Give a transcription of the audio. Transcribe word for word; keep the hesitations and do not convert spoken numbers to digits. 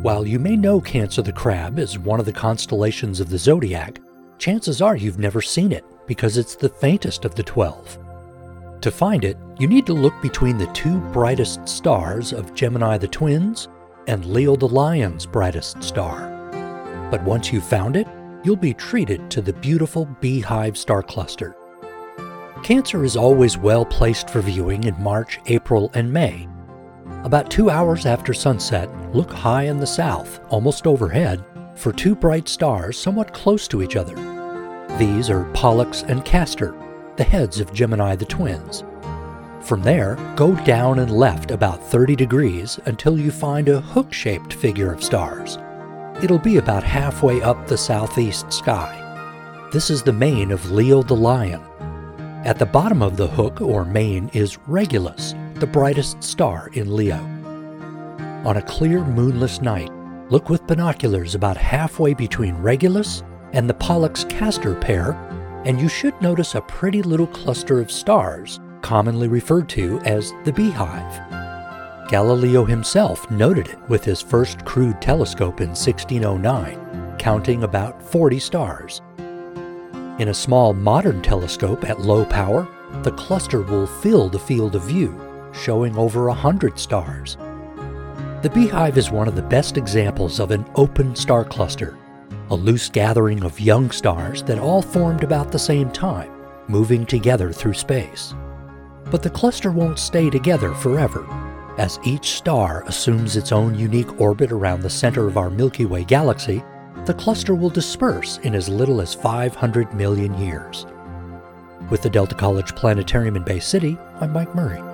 While you may know Cancer the Crab is one of the constellations of the zodiac, chances are you've never seen it because it's the faintest of the twelve. To find it, you need to look between the two brightest stars of Gemini the Twins and Leo the Lion's brightest star. But once you've found it, you'll be treated to the beautiful Beehive star cluster. Cancer is always well placed for viewing in March, April, and May. About two hours after sunset, look high in the south, almost overhead, for two bright stars somewhat close to each other. These are Pollux and Castor, the heads of Gemini the Twins. From there, go down and left about thirty degrees until you find a hook-shaped figure of stars. It'll be about halfway up the southeast sky. This is the mane of Leo the Lion. At the bottom of the hook or mane is Regulus, the brightest star in Leo. On a clear moonless night, look with binoculars about halfway between Regulus and the Pollux-Castor pair, and you should notice a pretty little cluster of stars, commonly referred to as the Beehive. Galileo himself noted it with his first crude telescope in sixteen oh nine, counting about forty stars. In a small modern telescope at low power, the cluster will fill the field of view, showing over a hundred stars. The Beehive is one of the best examples of an open star cluster, a loose gathering of young stars that all formed about the same time, moving together through space. But the cluster won't stay together forever. As each star assumes its own unique orbit around the center of our Milky Way galaxy, the cluster will disperse in as little as five hundred million years. With the Delta College Planetarium in Bay City, I'm Mike Murray.